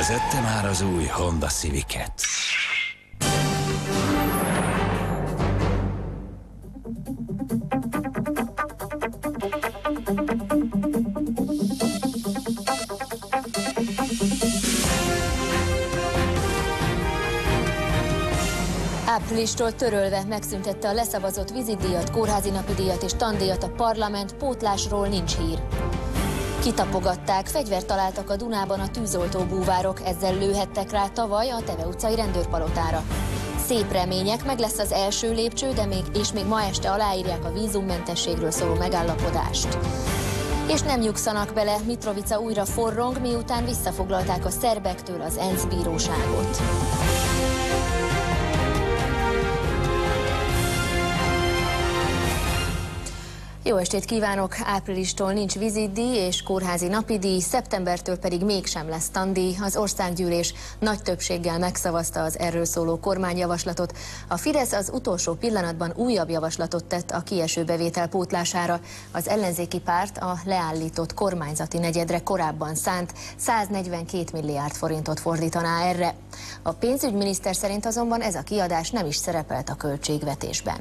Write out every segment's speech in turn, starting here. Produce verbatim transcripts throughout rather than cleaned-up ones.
Vezette már az új Honda Civic-et. Áprilistól törölve megszüntette a leszavazott vizitdíjat, kórházi napidíjat és tandíjat a parlament, pótlásról nincs hír. Kitapogatták, fegyvert találtak a Dunában a tűzoltó búvárok, ezzel lőhettek rá tavaly a Teve utcai rendőrpalotára. Szép remények, meg lesz az első lépcső, de még, és még ma este aláírják a vízummentességről szóló megállapodást. És nem nyugszanak bele, Mitrovica újra forrong, miután visszafoglalták a szerbektől az ENSZ bíróságot. Jó estét kívánok! Áprilistól nincs vizitdíj és kórházi napidíj, szeptembertől pedig mégsem lesz tandíj. Az országgyűlés nagy többséggel megszavazta az erről szóló kormányjavaslatot. A Fidesz az utolsó pillanatban újabb javaslatot tett a kieső bevétel pótlására. Az ellenzéki párt a leállított kormányzati negyedre korábban szánt száznegyvenkét milliárd forintot fordítaná erre. A pénzügyminiszter szerint azonban ez a kiadás nem is szerepelt a költségvetésben.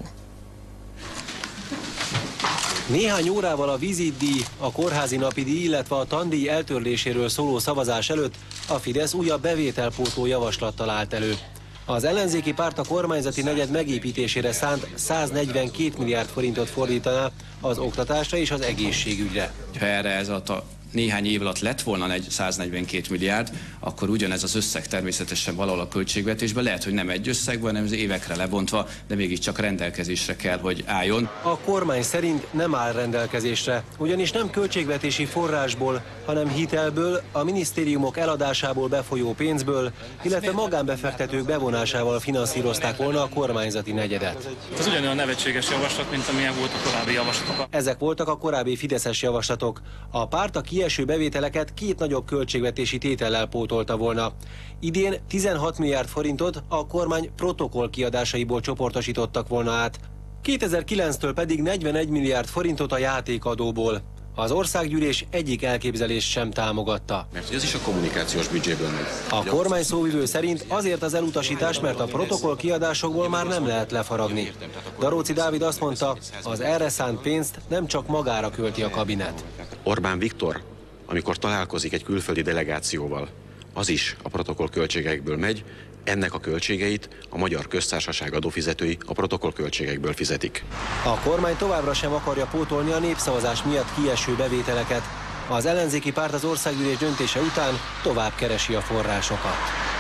Néhány órával a vizitdíj, a kórházi napidíj, illetve a tandíj eltörléséről szóló szavazás előtt a Fidesz újabb bevételpótló javaslattal állt elő. Az ellenzéki párt a kormányzati negyed megépítésére szánt száznegyvenkét milliárd forintot fordítaná az oktatásra és az egészségügyre. Ha erre ez a néhány év alatt lett volna egy száznegyvenkét milliárd, akkor ugyanez az összeg természetesen valahol a költségvetésben, lehet, hogy nem egy összegben, hanem az évekre lebontva, de mégiscsak rendelkezésre kell, hogy álljon. A kormány szerint nem áll rendelkezésre, ugyanis nem költségvetési forrásból, hanem hitelből, a minisztériumok eladásából befolyó pénzből, illetve magánbefektetők bevonásával finanszírozták volna a kormányzati negyedet. Ez ugyanolyan nevetséges javaslat, mint amilyen volt a korábbi javaslatok. Ezek voltak a korábbi fideszes javaslatok. A párt a kieső bevételeket két nagyobb költségvetési tétellel pótolta volna. Idén tizenhat milliárd forintot a kormány protokoll kiadásaiból csoportosítottak volna át, kétezer-kilenctől pedig negyvenegy milliárd forintot a játékadóból. Az országgyűlés egyik elképzelést sem támogatta. Mert ez is a kommunikációs büdzséből megy. A kormány szóvivő szerint azért az elutasítás, mert a protokoll kiadásokból már nem lehet lefaragni. Daróczi Dávid azt mondta, az erre szánt pénzt nem csak magára költi a kabinet. Orbán Viktor, amikor találkozik egy külföldi delegációval, az is a protokoll költségekből megy, ennek a költségeit a Magyar Köztársaság adófizetői a protokoll költségekből fizetik. A kormány továbbra sem akarja pótolni a népszavazás miatt kieső bevételeket. Az ellenzéki párt az országgyűlés döntése után tovább keresi a forrásokat.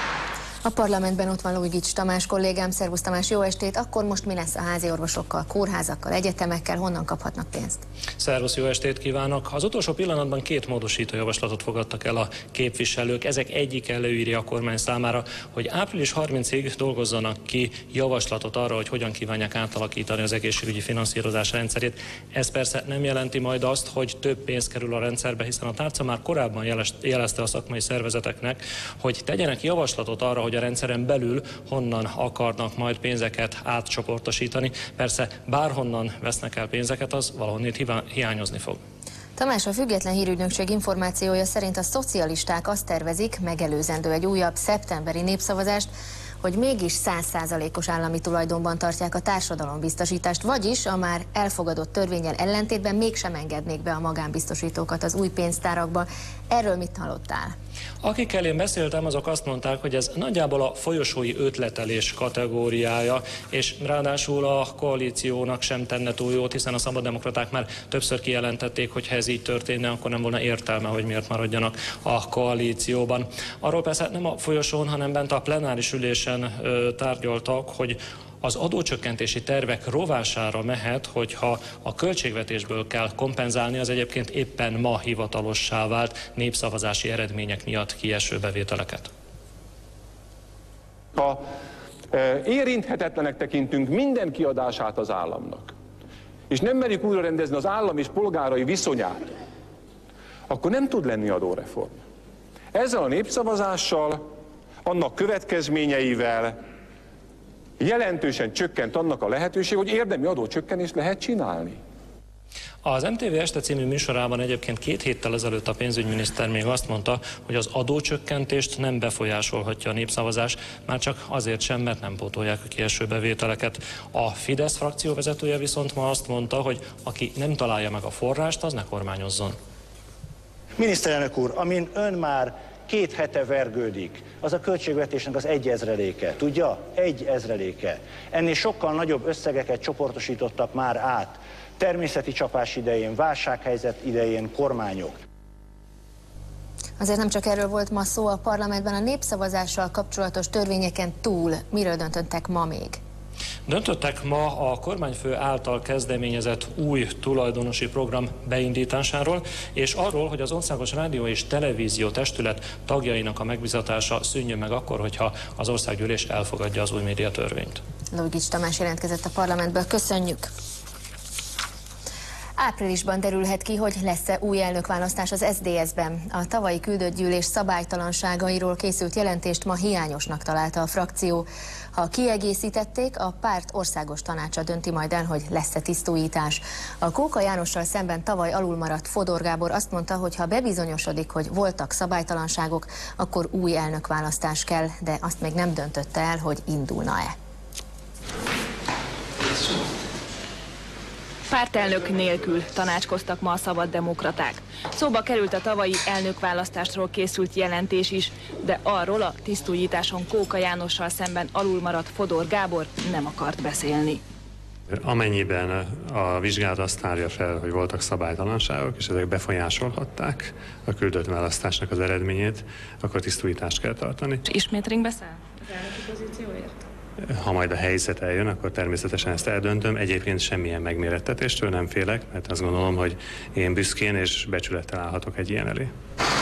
A parlamentben ott van Lóigics Tamás kollégám. Szervusz Tamás, jó estét! Akkor most mi lesz a házi orvosokkal, kórházakkal, egyetemekkel, honnan kaphatnak pénzt? Szervusz, jó estét kívánok! Az utolsó pillanatban két módosító javaslatot fogadtak el a képviselők. Ezek egyik előírja a kormány számára, hogy április harmincadikáig dolgozzanak ki javaslatot arra, hogy hogyan kívánják átalakítani az egészségügyi finanszírozás rendszerét. Ez persze nem jelenti majd azt, hogy több pénz kerül a rendszerbe, hiszen a tárca már korábban jelezte a szakmai szervezeteknek, hogy tegyenek javaslatot arra, hogy a rendszeren belül honnan akarnak majd pénzeket átcsoportosítani. Persze bárhonnan vesznek el pénzeket, az valahonnét hiányozni fog. Tamás, a Független Hírügynökség információja szerint a szocialisták azt tervezik, megelőzendő egy újabb szeptemberi népszavazást, hogy mégis száz százalékos állami tulajdonban tartják a társadalombiztosítást, vagyis a már elfogadott törvénnyel ellentétben mégsem engednék be a magánbiztosítókat az új pénztárakba. Erről mit hallottál? Akikkel én beszéltem, azok azt mondták, hogy ez nagyjából a folyosói ötletelés kategóriája, és ráadásul a koalíciónak sem tenne túl jót, hiszen a szabaddemokraták már többször kijelentették, hogy ha ez így történne, akkor nem volna értelme, hogy miért maradjanak a koalícióban. Arról persze nem a folyosón, hanem bent a plenáris ülésen ö, tárgyaltak, hogy az adócsökkentési tervek rovására mehet, hogyha a költségvetésből kell kompenzálni az egyébként éppen ma hivatalossá vált népszavazási eredmények miatt kieső bevételeket. Ha érinthetetlenek tekintünk minden kiadását az államnak, és nem merjük újra rendezni az állam és polgárai viszonyát, akkor nem tud lenni adóreform. Ezzel a népszavazással, annak következményeivel jelentősen csökkent annak a lehetőség, hogy érdemi adócsökkenést lehet csinálni. Az em té vé Este című műsorában egyébként két héttel ezelőtt a pénzügyminiszter még azt mondta, hogy az adócsökkentést nem befolyásolhatja a népszavazás, már csak azért sem, mert nem pótolják a kieső bevételeket. A Fidesz frakcióvezetője viszont ma azt mondta, hogy aki nem találja meg a forrást, az ne kormányozzon. Miniszterelnök úr, amin ön már két hete vergődik, az a költségvetésnek az egy ezreléke. Tudja? Egy ezreléke. Ennél sokkal nagyobb összegeket csoportosítottak már át természeti csapás idején, válsághelyzet idején kormányok. Azért nem csak erről volt ma szó a parlamentben, a népszavazással kapcsolatos törvényeken túl. Miről döntöttek ma még? Döntöttek ma a kormányfő által kezdeményezett új tulajdonosi program beindításáról, és arról, hogy az Országos Rádió és Televízió Testület tagjainak a megbizatása szűnjön meg akkor, hogyha az országgyűlés elfogadja az új médiatörvényt. Lugics Tamás jelentkezett a parlamentből. Köszönjük! Áprilisban derülhet ki, hogy lesz-e új elnökválasztás az es zé dé es-ben. A tavalyi küldött gyűlés szabálytalanságairól készült jelentést ma hiányosnak találta a frakció. Ha kiegészítették, a párt országos tanácsa dönti majd el, hogy lesz-e tisztújítás. A Kóka Jánossal szemben tavaly alulmaradt Fodor Gábor azt mondta, hogy ha bebizonyosodik, hogy voltak szabálytalanságok, akkor új elnökválasztás kell, de azt még nem döntötte el, hogy indulna-e. Pártelnök nélkül tanácskoztak ma a szabaddemokraták. Szóba került a tavalyi elnökválasztásról készült jelentés is, de arról a tisztújításon Kóka Jánossal szemben alulmaradt Fodor Gábor nem akart beszélni. Amennyiben a vizsgálat azt tárja fel, hogy voltak szabálytalanságok, és ezek befolyásolhatták a küldött választásnak az eredményét, akkor tisztújítást kell tartani. Ismét ringbe száll az elnöki pozícióért? Ha majd a helyzet eljön, akkor természetesen ezt eldöntöm. Egyébként semmilyen megmérettetéstől nem félek, mert azt gondolom, hogy én büszkén és becsülettel állhatok egy ilyen elé.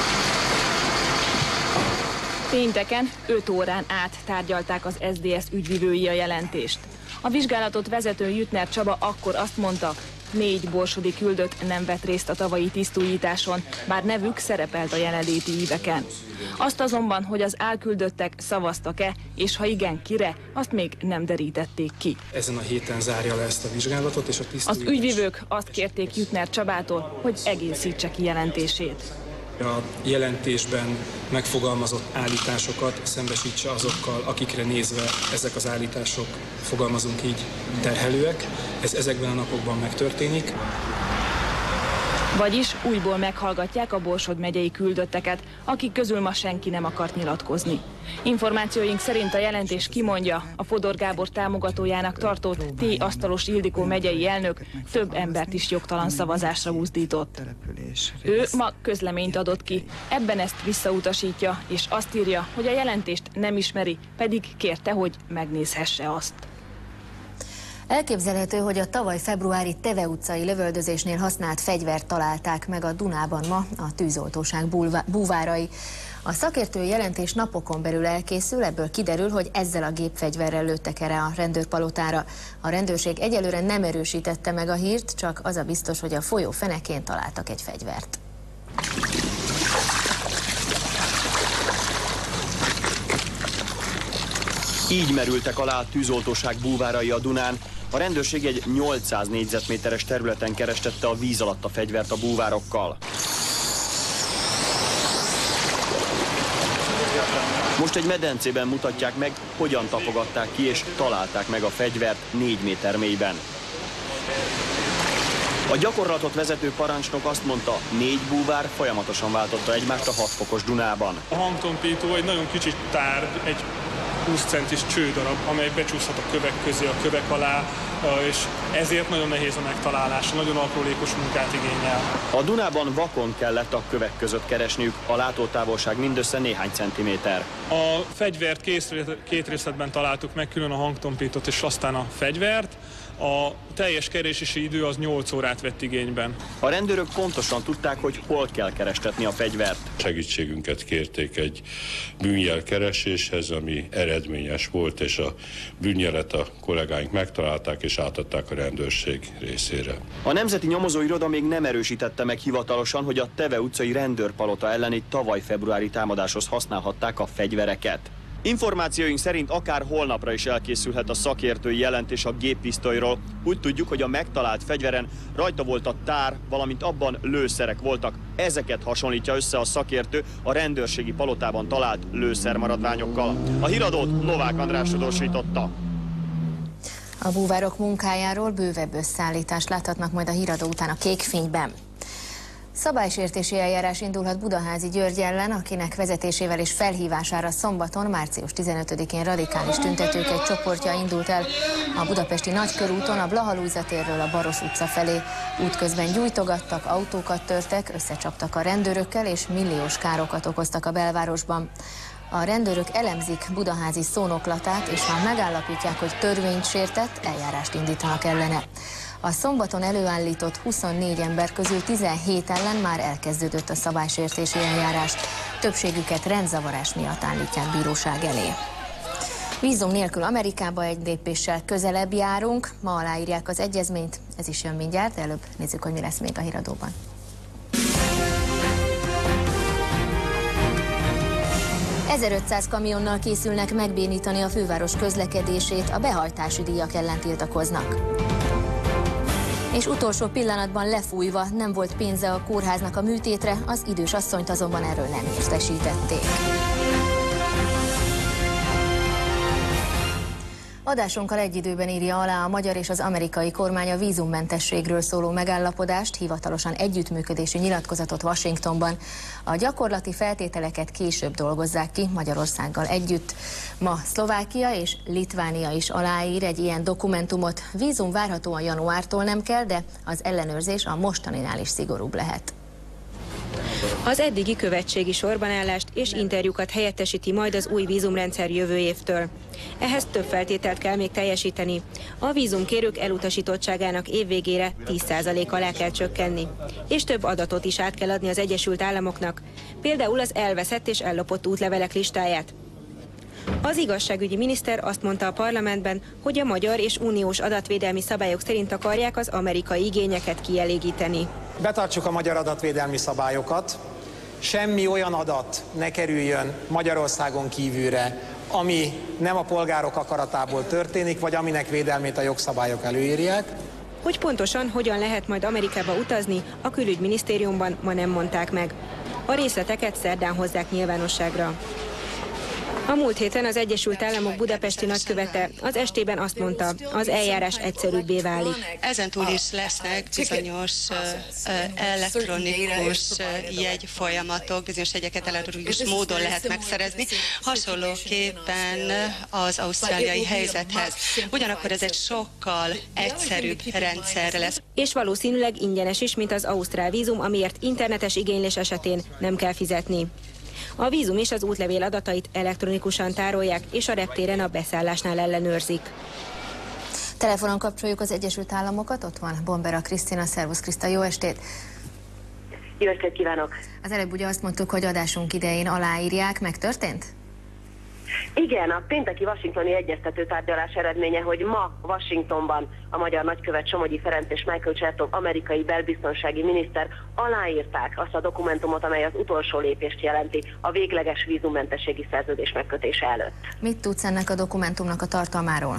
Pénteken öt órán át tárgyalták az es zé dé es ügyvivői a jelentést. A vizsgálatot vezető Jüttner Csaba akkor azt mondta, négy borsodi küldött nem vett részt a tavalyi tisztújításon, bár nevük szerepelt a jelenléti íveken. Azt azonban, hogy az álküldöttek szavaztak-e, és ha igen, kire, azt még nem derítették ki. Ezen a héten zárja le ezt a vizsgálatot, és a tisztújítás... Az ügyvivők azt kérték Jüttner Csabától, hogy egészítse ki jelentését. A jelentésben megfogalmazott állításokat szembesítse azokkal, akikre nézve ezek az állítások, fogalmazunk így, terhelőek. Ez ezekben a napokban megtörténik. Vagyis újból meghallgatják a Borsod megyei küldötteket, akik közül ma senki nem akart nyilatkozni. Információink szerint a jelentés kimondja, a Fodor Gábor támogatójának tartott T. Asztalos Ildikó megyei elnök több embert is jogtalan szavazásra buzdított. Ő ma közleményt adott ki, ebben ezt visszautasítja, és azt írja, hogy a jelentést nem ismeri, pedig kérte, hogy megnézhesse azt. Elképzelhető, hogy a tavaly februári Teve utcai lövöldözésnél használt fegyvert találták meg a Dunában ma a tűzoltóság búvárai. A szakértői jelentés napokon belül elkészül, ebből kiderül, hogy ezzel a gépfegyverrel lőttek erre a rendőrpalotára. A rendőrség egyelőre nem erősítette meg a hírt, csak az a biztos, hogy a folyó fenekén találtak egy fegyvert. Így merültek alá a tűzoltóság búvárai a Dunán. A rendőrség egy nyolcszáz négyzetméteres területen kerestette a víz alatt a fegyvert a búvárokkal. Most egy medencében mutatják meg, hogyan tapogatták ki és találták meg a fegyvert négy méter mélyben. A gyakorlatot vezető parancsnok azt mondta, négy búvár folyamatosan váltotta egymást a hat fokos Dunában. A hangtompító egy nagyon kicsi tárgy, egy húsz centis csődarab, amely becsúszhat a kövek közé, a kövek alá, és ezért nagyon nehéz a megtalálása, nagyon aprólékos munkát igényel. A Dunában vakon kellett a kövek között keresniük, a látótávolság mindössze néhány centiméter. A fegyvert két részletben találtuk meg, külön a hangtompítót és aztán a fegyvert. A teljes keresési idő az nyolc órát vett igényben. A rendőrök pontosan tudták, hogy hol kell kerestetni a fegyvert. Segítségünket kérték egy bűnjelkereséshez, ami eredményes volt, és a bűnjelet a kollégáink megtalálták és átadták a rendőrség részére. A Nemzeti Nyomozóiroda még nem erősítette meg hivatalosan, hogy a Teve utcai rendőrpalota elleni tavaly februári támadáshoz használhatták a fegyvereket. Információink szerint akár holnapra is elkészülhet a szakértői jelentés a géppisztolyról. Úgy tudjuk, hogy a megtalált fegyveren rajta volt a tár, valamint abban lőszerek voltak. Ezeket hasonlítja össze a szakértő a rendőrségi palotában talált lőszermaradványokkal. A híradót Novák András tudósította. A búvárok munkájáról bővebb összeállítást láthatnak majd a híradó után a Kékfényben. Szabálysértési eljárás indulhat Budaházi György ellen, akinek vezetésével és felhívására szombaton, március tizenötödikén radikális tüntetők egy csoportja indult el a budapesti Nagykörúton, a Blaha Lujza térről a Baros utca felé. Útközben gyújtogattak, autókat törtek, összecsaptak a rendőrökkel és milliós károkat okoztak a belvárosban. A rendőrök elemzik Budaházi szónoklatát, és ha megállapítják, hogy törvényt sértett, eljárást indítanak ellene. A szombaton előállított huszonnégy ember közül tizenhét ellen már elkezdődött a szabálysértési eljárás. Többségüket rendzavarás miatt állítják bíróság elé. Vízum nélkül Amerikába egy lépéssel közelebb járunk, ma aláírják az egyezményt, ez is jön mindjárt, előbb nézzük, hogy mi lesz még a híradóban. ezerötszáz kamionnal készülnek megbénítani a főváros közlekedését, a behajtási díjak ellen tiltakoznak. És utolsó pillanatban lefújva nem volt pénze a kórháznak a műtétre, az idős asszonyt azonban erről nem értesítették. Adásunkkal egy időben írja alá a magyar és az amerikai kormány a vízummentességről szóló megállapodást, hivatalosan együttműködési nyilatkozatot Washingtonban. A gyakorlati feltételeket később dolgozzák ki Magyarországgal együtt. Ma Szlovákia és Litvánia is aláír egy ilyen dokumentumot. Vízum várhatóan januártól nem kell, de az ellenőrzés a mostaninál is szigorúbb lehet. Az eddigi követségi sorbanállást és interjúkat helyettesíti majd az új vízumrendszer jövő évtől. Ehhez több feltételt kell még teljesíteni. A vízumkérők elutasítottságának évvégére tíz százalék alá kell csökkenni. És több adatot is át kell adni az Egyesült Államoknak, például az elveszett és ellopott útlevelek listáját. Az igazságügyi miniszter azt mondta a parlamentben, hogy a magyar és uniós adatvédelmi szabályok szerint akarják az amerikai igényeket kielégíteni. Betartsuk a magyar adatvédelmi szabályokat, semmi olyan adat ne kerüljön Magyarországon kívülre, ami nem a polgárok akaratából történik, vagy aminek védelmét a jogszabályok előírják. Hogy pontosan hogyan lehet majd Amerikába utazni, a külügyminisztériumban ma nem mondták meg. A részleteket szerdán hozzák nyilvánosságra. A múlt héten az Egyesült Államok budapesti nagykövete az estében azt mondta, az eljárás egyszerűbbé válik. Ezentúl is lesznek bizonyos elektronikus jegyfolyamatok, bizonyos jegyeket elektronikus módon lehet megszerezni, hasonlóképpen az ausztráliai helyzethez. Ugyanakkor ez egy sokkal egyszerűbb rendszer lesz. És valószínűleg ingyenes is, mint az ausztrál vízum, amiért internetes igénylés esetén nem kell fizetni. A vízum és az útlevél adatait elektronikusan tárolják, és a reptéren a beszállásnál ellenőrzik. Telefonon kapcsoljuk az Egyesült Államokat, ott van Bombera Krisztina. Szervusz Kriszta, jó estét! Jó estét kívánok! Az előbb ugye azt mondtuk, hogy adásunk idején aláírják, megtörtént? Igen, a pénteki washingtoni egyeztető tárgyalás eredménye, hogy ma Washingtonban a magyar nagykövet Somogyi Ferenc és Michael Chertoff amerikai belbiztonsági miniszter aláírták azt a dokumentumot, amely az utolsó lépést jelenti a végleges vízummentességi szerződés megkötése előtt. Mit tudsz ennek a dokumentumnak a tartalmáról?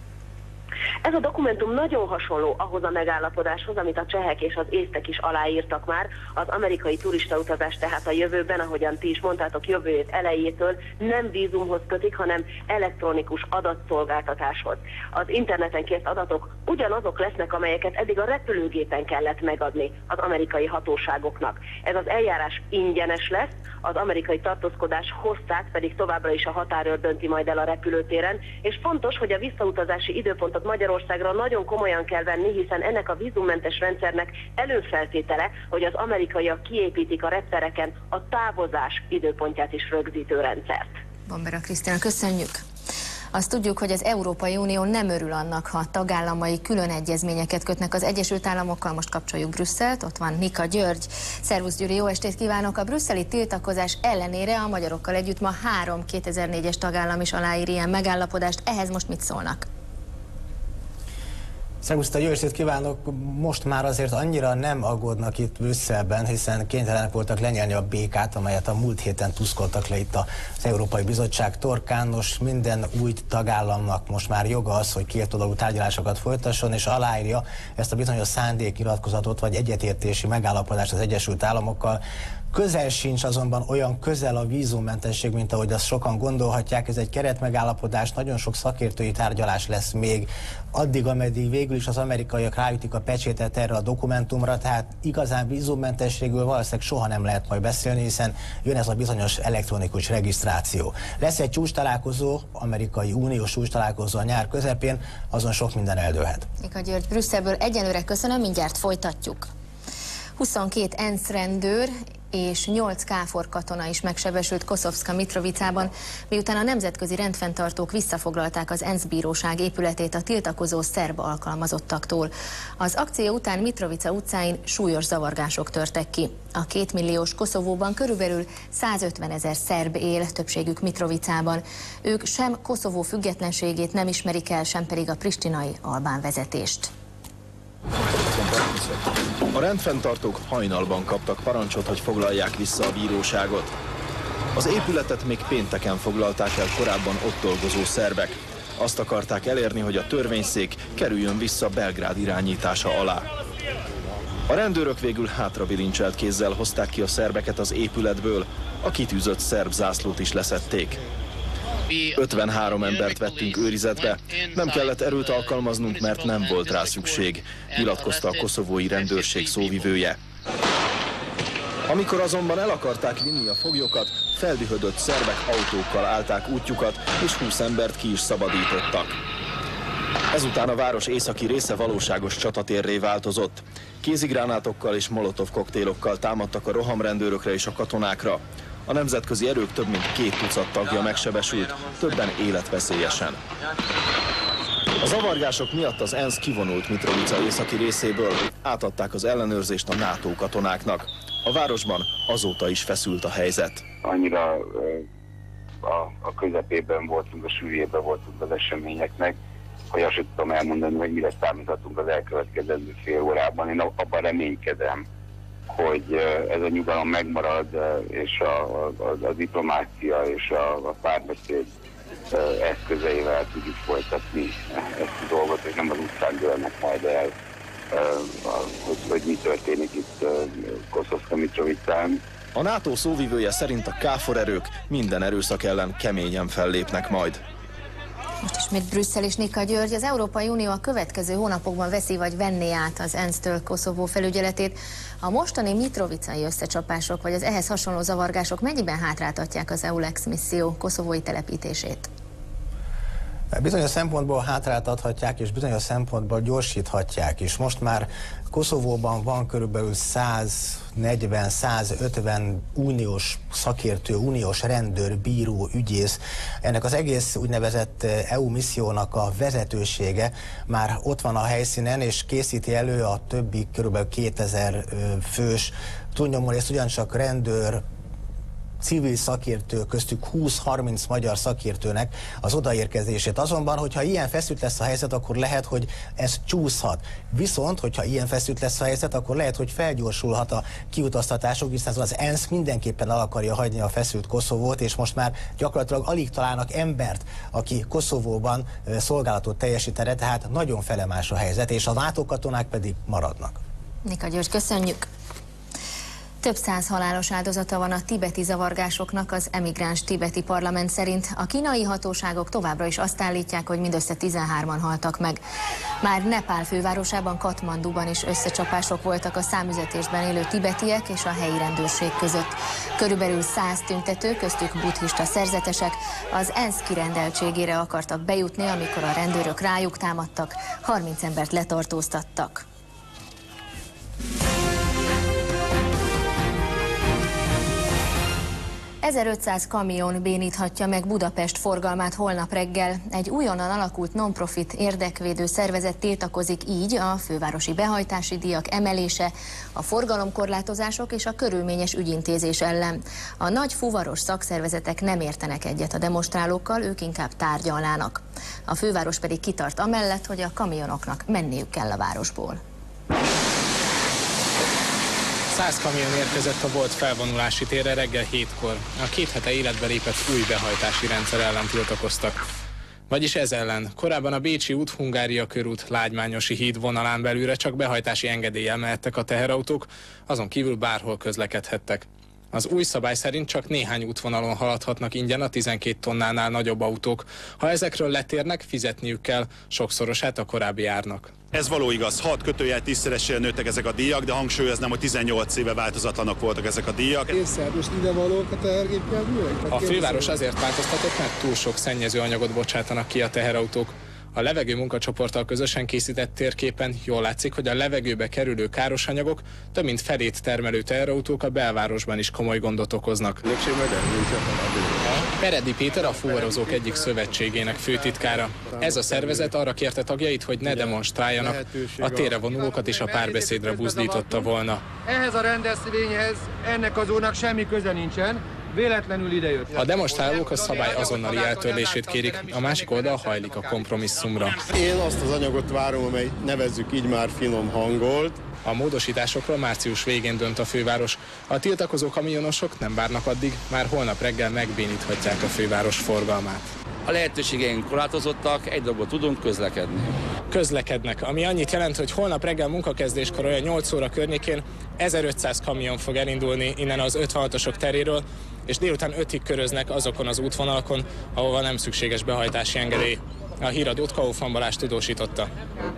Ez a dokumentum nagyon hasonló ahhoz a megállapodáshoz, amit a csehek és az észtek is aláírtak már. Az amerikai turistautazás tehát a jövőben, ahogyan ti is mondtátok, jövő év elejétől nem vízumhoz kötik, hanem elektronikus adatszolgáltatáshoz. Az interneten kért adatok ugyanazok lesznek, amelyeket eddig a repülőgépen kellett megadni az amerikai hatóságoknak. Ez az eljárás ingyenes lesz, az amerikai tartózkodás hosszát pedig továbbra is a határőr dönti majd el a repülőtéren, és fontos, hogy a visszautazási időpontot Magyarországra nagyon komolyan kell venni, hiszen ennek a vízummentes rendszernek előfeltétele, hogy az amerikaiak kiépítik a reptereken a távozás időpontját is rögzítő rendszert. Bombera Krisztina, köszönjük! Azt tudjuk, hogy az Európai Unió nem örül annak, ha tagállamai külön egyezményeket kötnek az Egyesült Államokkal. Most kapcsoljuk Brüsszelt, ott van Nika György. Szervusz Gyuri, jó estét kívánok! A brüsszeli tiltakozás ellenére a magyarokkal együtt ma három kétezer-négyes tagállam is aláír ilyen megállapodást. Ehhez most mit szólnak? Szervusztok, jó estét kívánok! Most már azért annyira nem aggódnak itt Brüsszelben, hiszen kénytelenek voltak lenyelni a békát, amelyet a múlt héten tuszkoltak le itt az Európai Bizottság torkán. Nos, minden új tagállamnak most már joga az, hogy kétoldalú tárgyalásokat folytasson, és aláírja ezt a bizonyos szándéknyilatkozatot vagy egyetértési megállapodást az Egyesült Államokkal. Közel sincs azonban olyan közel a vízummentesség, mint ahogy azt sokan gondolhatják. Ez egy keretmegállapodás, nagyon sok szakértői tárgyalás lesz még addig, ameddig végül is az amerikaiak ráütik a pecsétet erre a dokumentumra, tehát igazán vízummentességről valószínűleg soha nem lehet majd beszélni, hiszen jön ez a bizonyos elektronikus regisztráció. Lesz egy csúcstalálkozó, amerikai uniós csúcstalálkozó a nyár közepén, azon sok minden eldőlhet. Nika György Brüsszelből egyelőre köszönöm, mindjárt folytatjuk. huszonkét ENSZ rendőr és nyolc káfor katona is megsebesült Koszovska Mitrovicában, miután a nemzetközi rendfenntartók visszafoglalták az ENSZ bíróság épületét a tiltakozó szerb alkalmazottaktól. Az akció után Mitrovica utcáin súlyos zavargások törtek ki. A kétmilliós Koszovóban körülbelül százötven ezer szerb él, többségük Mitrovicában. Ők sem Koszovó függetlenségét nem ismerik el, sem pedig a pristinai albán vezetést. A rendfenntartók hajnalban kaptak parancsot, hogy foglalják vissza a bíróságot. Az épületet még pénteken foglalták el korábban ott dolgozó szerbek. Azt akarták elérni, hogy a törvényszék kerüljön vissza Belgrád irányítása alá. A rendőrök végül hátrabilincselt kézzel hozták ki a szerbeket az épületből, a kitűzött szerb zászlót is leszették. ötvenhárom embert vettünk őrizetbe, nem kellett erőt alkalmaznunk, mert nem volt rá szükség, nyilatkozta a koszovói rendőrség szóvivője. Amikor azonban el akarták vinni a foglyokat, feldühödött szerbek autókkal állták útjukat, és húsz embert ki is szabadítottak. Ezután a város északi része valóságos csatatérré változott. Kézigránátokkal és molotov koktélokkal támadtak a rohamrendőrökre és a katonákra. A nemzetközi erők több mint két tucat tagja megsebesült, többen életveszélyesen. A zavargások miatt az ENSZ kivonult Mitrovica északi részéből, átadták az ellenőrzést a NATO katonáknak. A városban azóta is feszült a helyzet. Annyira a, a közepében voltunk, a sűrűjében voltunk az eseményeknek, hogy azt sem tudom elmondani, hogy mire számíthatunk az elkövetkezendő fél órában. Én abban reménykedem, hogy ez a nyugalom megmarad, és a, a, a diplomácia és a, a párbeszéd eszközeivel tudjuk folytatni ezt a dolgot, és nem az utcán dőlnek majd el, hogy, hogy mi történik itt Koszovska Mitrovicán. A NATO szóvivője szerint a káfor erők minden erőszak ellen keményen fellépnek majd. Most ismét Brüsszel és Nika György. Az Európai Unió a következő hónapokban veszi vagy venné át az ENSZ-től Koszovó felügyeletét. A mostani mitrovicai összecsapások vagy az ehhez hasonló zavargások mennyiben hátráltatják az EULEX misszió koszovói telepítését? Bizonyos szempontból hátráltathatják, és bizonyos szempontból gyorsíthatják is. Most már Koszovóban van körülbelül száznegyven százötven uniós szakértő, uniós rendőr, bíró, ügyész. Ennek az egész úgynevezett é u missziónak a vezetősége már ott van a helyszínen, és készíti elő a többi körülbelül kétezer fős túlnyomó részt ugyancsak rendőr, civil szakértő, köztük húsz-harminc magyar szakértőnek az odaérkezését. Azonban, hogyha ilyen feszült lesz a helyzet, akkor lehet, hogy ez csúszhat. Viszont, hogyha ilyen feszült lesz a helyzet, akkor lehet, hogy felgyorsulhat a kiutaztatások, hiszen az ENSZ mindenképpen el akarja hagyni a feszült Koszovót, és most már gyakorlatilag alig találnak embert, aki Koszovóban szolgálatot teljesítene, tehát nagyon felemás a helyzet, és a NATO katonák pedig maradnak. Nika György, köszönjük! Több száz halálos áldozata van a tibeti zavargásoknak az emigráns tibeti parlament szerint. A kínai hatóságok továbbra is azt állítják, hogy mindössze tizenhárman haltak meg. Már Nepál fővárosában, Katmanduban is összecsapások voltak a számüzetésben élő tibetiek és a helyi rendőrség között. Körülbelül száz tüntető, köztük buddhista szerzetesek, az ENSZ kirendeltségére akartak bejutni, amikor a rendőrök rájuk támadtak, harminc embert letartóztattak. ezerötszáz kamion béníthatja meg Budapest forgalmát holnap reggel. Egy újonnan alakult non-profit érdekvédő szervezet tiltakozik így a fővárosi behajtási díjak emelése, a forgalomkorlátozások és a körülményes ügyintézés ellen. A nagy fuvaros szakszervezetek nem értenek egyet a demonstrálókkal, ők inkább tárgyalnának. A főváros pedig kitart amellett, hogy a kamionoknak menniük kell a városból. Száz kamion érkezett a volt felvonulási térre reggel hétkor. A két hete életbe lépett új behajtási rendszer ellen tiltakoztak. Vagyis ez ellen. Korábban a Bécsi út, Hungária körút, Lágymányosi híd vonalán belülre csak behajtási engedéllyel mehettek a teherautók, azon kívül bárhol közlekedhettek. Az új szabály szerint csak néhány útvonalon haladhatnak ingyen a tizenkét tonnánál nagyobb autók. Ha ezekről letérnek, fizetniük kell, sokszorosát a korábbi árnak. Ez való igaz, hat kötőjel tízszeresére nőttek ezek a díjak, de hangsúlyoznám, hogy tizennyolc éve változatlanok voltak ezek a díjak. Észre, most ide valók a tehergépjárművek? A főváros azért változtatott, mert túl sok szennyező anyagot bocsátanak ki a teherautók. A levegő munkacsoporttal közösen készített térképen jól látszik, hogy a levegőbe kerülő káros anyagok több mint felét termelő teherautók a belvárosban is komoly gondot okoznak. Peredi Péter a fuvarozók egyik szövetségének főtitkára. Ez a szervezet arra kérte tagjait, hogy ne demonstráljanak, a térre vonulókat is a párbeszédre buzdította volna. Ehhez a rendezvényhez ennek az úrnak semmi köze nincsen. Véletlenül idejött. A demonstrálók a szabály azonnali eltörlését kérik, a másik oldal hajlik a kompromisszumra. Én azt az anyagot várom, amely nevezzük így már finom hangolt. A módosításokról március végén dönt a főváros. A tiltakozó kamionosok nem várnak addig, már holnap reggel megbéníthatják a főváros forgalmát. A lehetőségeink korlátozottak, egy dolgot tudunk közlekedni. Közlekednek, ami annyit jelent, hogy holnap reggel munkakezdéskor olyan nyolc óra környékén ezerötszáz kamion fog elindulni innen az ötvenhatosok teréről, és délután ötig köröznek azokon az útvonalakon, ahova nem szükséges behajtási engedély. A híradót Kaufmann Balázs tudósította.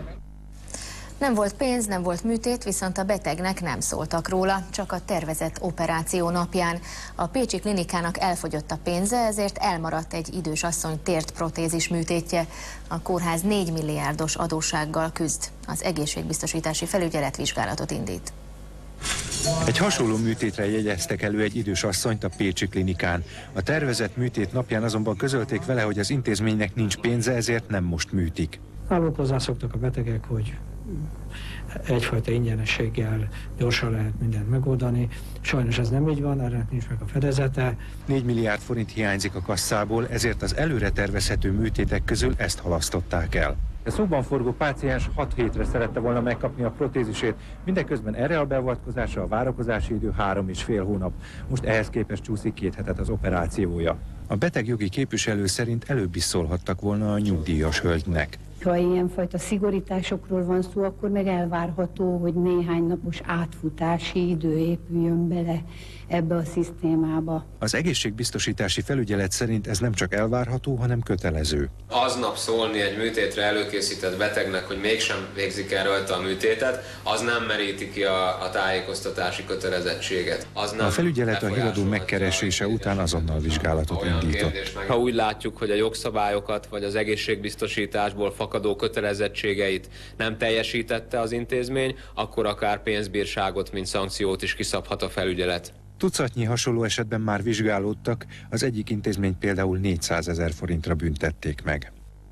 Nem volt pénz, nem volt műtét, viszont a betegnek nem szóltak róla, csak a tervezett operáció napján. A pécsi klinikának elfogyott a pénze, ezért elmaradt egy idős asszony térd-protézis műtétje. A kórház négy milliárdos adóssággal küzd. Az egészségbiztosítási felügyelet vizsgálatot indít. Egy hasonló műtétre jegyeztek elő egy idős asszonyt a pécsi klinikán. A tervezett műtét napján azonban közölték vele, hogy az intézménynek nincs pénze, ezért nem most műtik. Nálunk hozzászoktak a betegek, hogy egyfajta ingyenességgel gyorsan lehet mindent megoldani. Sajnos ez nem így van, erre nincs meg a fedezete. négy milliárd forint hiányzik a kasszából, ezért az előre tervezhető műtétek közül ezt halasztották el. A szóban forgó páciens hat hétre szerette volna megkapni a protézisét, mindeközben erre a beavatkozásra a várakozási idő három és fél hónap. Most ehhez képest csúszik két hetet az operációja. A beteg jogi képviselő szerint előbb is szólhattak volna a nyugdíjas hölgynek. Ha ilyenfajta szigorításokról van szó, akkor meg elvárható, hogy néhány napos átfutási idő épüljön bele ebbe a szisztémába. Az egészségbiztosítási felügyelet szerint ez nem csak elvárható, hanem kötelező. Aznap szólni egy műtétre előkészített betegnek, hogy mégsem végzik el rajta a műtétet, az nem meríti ki a, a tájékoztatási kötelezettséget. Az nem a felügyelet a híradó megkeresése után azonnal vizsgálatot indított. Ha úgy látjuk, hogy a jogszabályokat vagy az egészségbiztosításból fakadó kötelezettségeit nem teljesítette az intézmény, akkor akár pénzbírságot, mint szankciót is kiszabhat a felügyelet. Tucatnyi hasonló esetben már vizsgálódtak, az egyik intézményt például négyszázezer forintra büntették meg.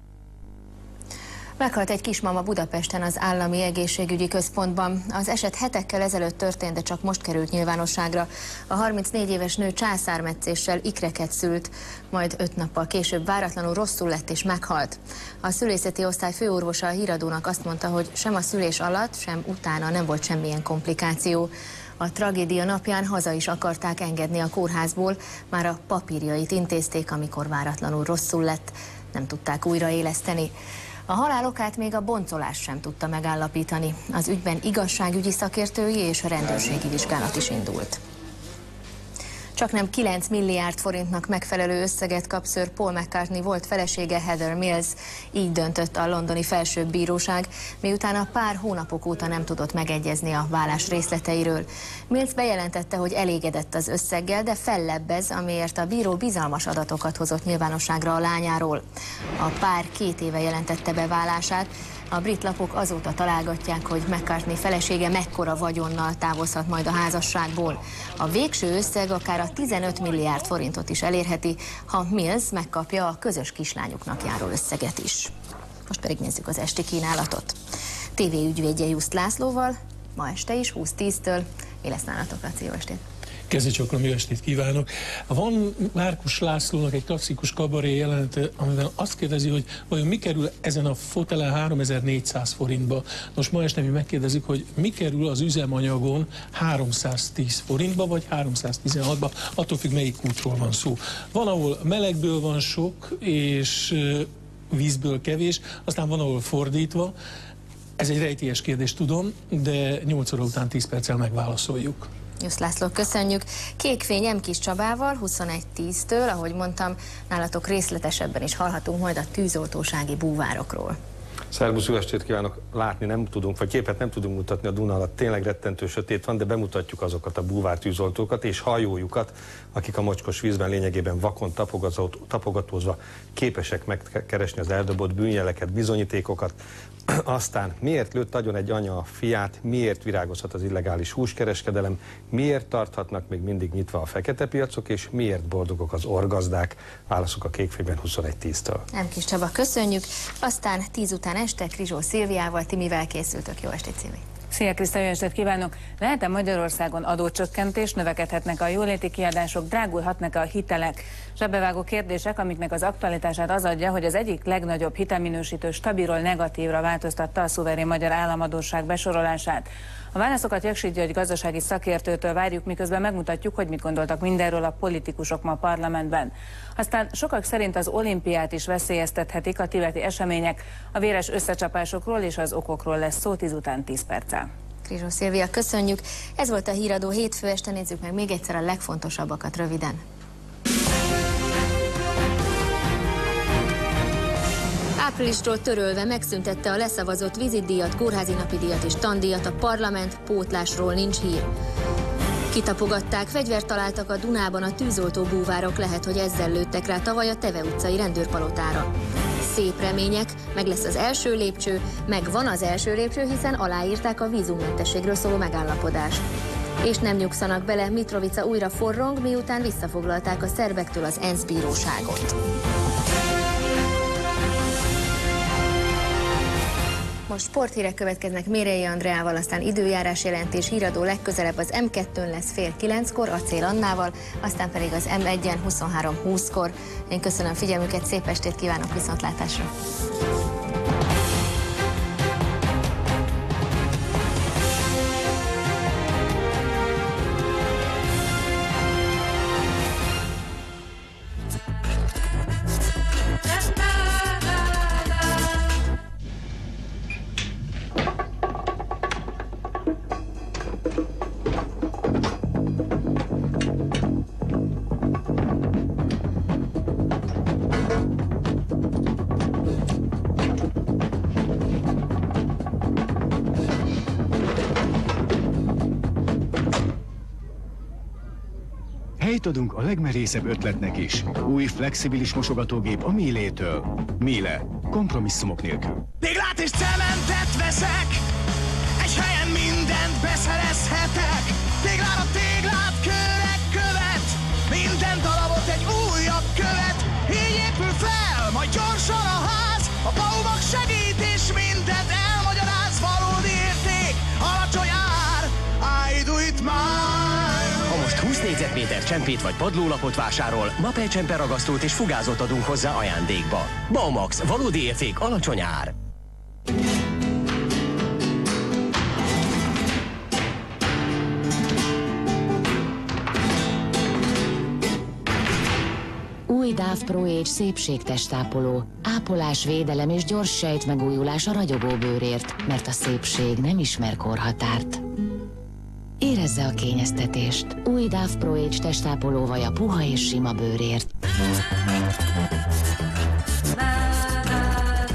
Meghalt egy kismama Budapesten az Állami Egészségügyi Központban. Az eset hetekkel ezelőtt történt, de csak most került nyilvánosságra. A harmincnégy éves nő császármetszéssel ikreket szült, majd öt nappal később váratlanul rosszul lett és meghalt. A szülészeti osztály főorvosa a híradónak azt mondta, hogy sem a szülés alatt, sem utána nem volt semmilyen komplikáció. A tragédia napján haza is akarták engedni a kórházból, már a papírjait intézték, amikor váratlanul rosszul lett, nem tudták újraéleszteni. A halál okát még a boncolás sem tudta megállapítani. Az ügyben igazságügyi szakértői és a rendőrségi vizsgálat is indult. Csaknem kilenc milliárd forintnak megfelelő összeget kap Sir Paul McCartney volt felesége Heather Mills. Így döntött a londoni felsőbb bíróság, miután a pár hónapok óta nem tudott megegyezni a vállás részleteiről. Mills bejelentette, hogy elégedett az összeggel, de fellebbez, amiért a bíró bizalmas adatokat hozott nyilvánosságra a lányáról. A pár két éve jelentette be vállását. A brit lapok azóta találgatják, hogy McCartney felesége mekkora vagyonnal távozhat majd a házasságból. A végső összeg akár a a tizenöt milliárd forintot is elérheti, ha Mills megkapja a közös kislányuknak járó összeget is. Most pedig nézzük az esti kínálatot. té vé ügyvédje Just Lászlóval, ma este is húsz tíztől. Mi lesz nálatok, Laci? Jó estét! Kezdőcsokra jó estét kívánok! Van Márkus Lászlónak egy klasszikus kabaré jelenete, amiben azt kérdezi, hogy vajon mi kerül ezen a fotelen háromezer-négyszáz forintba. Most ma este mi megkérdezik, hogy mi kerül az üzemanyagon háromszáztíz forintba, vagy háromszáztizenhatba, attól függ, melyik útról van szó. Van, ahol melegből van sok, és vízből kevés, aztán van, ahol fordítva. Ez egy rejtélyes kérdés, tudom, de nyolc óra után tíz perccel megválaszoljuk. Just László, köszönjük. Kékfény M. Kis Csabával huszonegy tíztől, ahogy mondtam, nálatok részletesebben is hallhatunk majd a tűzoltósági búvárokról. Szerbusz, jó estét kívánok! Látni nem tudunk, vagy képet nem tudunk mutatni a Duna alatt. Tényleg rettentő sötét van, de bemutatjuk azokat a búvártűzoltókat és hajójukat, akik a mocskos vízben lényegében vakon tapogatózva képesek megkeresni az eldobott bűnjeleket, bizonyítékokat. Aztán miért lőtt agyon egy anya a fiát, miért virágozhat az illegális húskereskedelem, miért tarthatnak még mindig nyitva a fekete piacok, és miért boldogok az orgazdák? Válaszok a Kékfényben huszonegy tíztől. Nem Kis Csaba, köszönjük. Aztán tíz után este Krizsó Szilviával, ti mivel készültök? Jó estét, Szilvi! Szia Kriszta, jó estét kívánok! Lehet-e Magyarországon adócsökkentés, növekedhetnek a jóléti kiadások, drágulhatnak a hitelek? Zsebbevágó kérdések, amiknek az aktualitását az adja, hogy az egyik legnagyobb hitelminősítő stabilról negatívra változtatta a szuverén magyar államadósság besorolását. A válaszokat Jaksy György gazdasági szakértőtől várjuk, miközben megmutatjuk, hogy mit gondoltak mindenről a politikusok ma a parlamentben. Aztán sokak szerint az olimpiát is veszélyeztethetik a tibeti események. A véres összecsapásokról és az okokról lesz szó tíz után tíz perccel. Krizsó Szilvia, köszönjük. Ez volt a Híradó hétfő este, nézzük meg még egyszer a legfontosabbakat röviden. Áprilistól törölve megszüntette a leszavazott vizitdíjat, kórházi napidíjat és tandíjat a parlament, pótlásról nincs hír. Kitapogatták, fegyvert találtak a Dunában a tűzoltó búvárok, lehet, hogy ezzel lőttek rá tavaly a Teve utcai rendőrpalotára. Szép remények, meg lesz az első lépcső, meg van az első lépcső, hiszen aláírták a vízummentességről szóló megállapodást. És nem nyugszanak bele, Mitrovica újra forrong, miután visszafoglalták a szerbektől az ENSZ bíróságot. Most sporthírek következnek Mérei Andreával, aztán időjárás jelentés, Híradó legközelebb az M kettőn lesz fél kilenckor, Acél Annával, aztán pedig az M egyen huszonhárom húszkor. Én köszönöm figyelmüket, szép estét kívánok, viszontlátásra! Helyt adunk a legmerészebb ötletnek is. Új flexibilis mosogatógép a Miele-től. Miele. Kompromisszumok nélkül. Téglát és cementet veszek, egy helyen mindent beszerezhetek. Téglára téglát, kőre követ, minden darabot egy újabb követ. Így épül fel, majd gyorsan a ház, a Baumax segít és mindent elmagyaráz. Valódi érték, alacsony ár, I do it mine. Ha most húsz négyzetméter csempét vagy padlólapot vásárol, mapelcsempe ragasztót és fugázót adunk hozzá ajándékba. Baumax, valódi érték, alacsony ár. Új dáv Pro Age szépségtestápoló. Ápolás, védelem és gyors sejtmegújulás a ragyogó bőrért, mert a szépség nem ismer korhatárt. Érezze a kényeztetést. Új dáv Pro Age testápolóvaj a puha és sima bőrért.